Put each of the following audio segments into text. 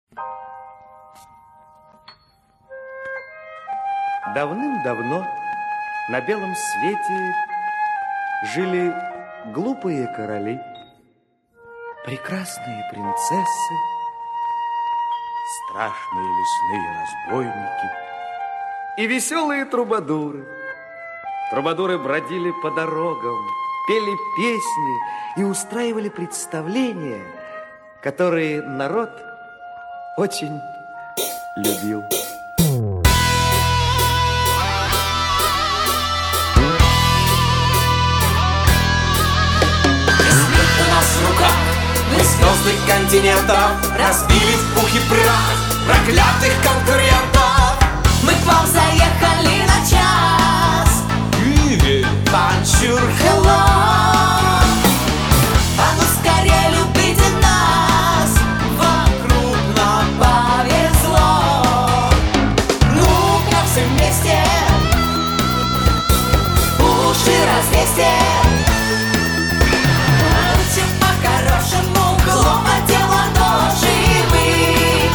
Давным-давно на белом свете жили глупые короли, прекрасные принцессы, страшные лесные разбойники и веселые трубадуры. Трубадуры бродили по дорогам, пели песни и устраивали представления, которые народ очень любил. Мы звезды континентов разбили в пух и прах проклятых конкурентов. Мы к вам заехали на час. Бонжур, хелло. А ну скорее любите нас, Вокруг нам повезло. Ну-ка все вместе, уши развесьте. По-хорошему, глупо дело, но живы.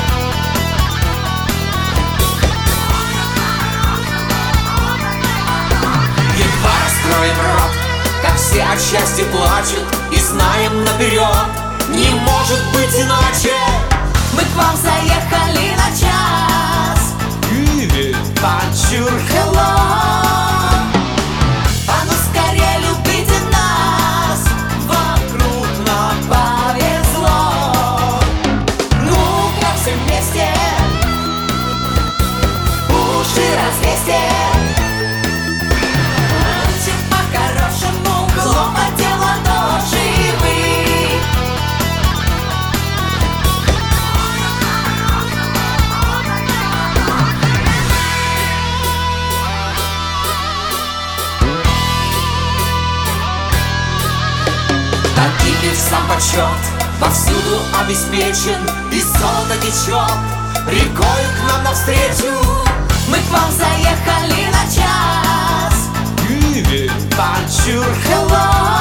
едва раскроем рот, как все от счастья плачут, и знаем наперед, не может быть иначе. Мы к вам заехали на час. Бонжур, Hello. А ну скорее любите нас, вокруг нам повезло. Ну-ка все вместе, уши развесьте. По-хорошему, глупо дело, но живы. Такими сам почет повсюду обеспечен, и золото течет рекою к нам навстречу. Мы к вам заехали на час. Бонжур, Hello.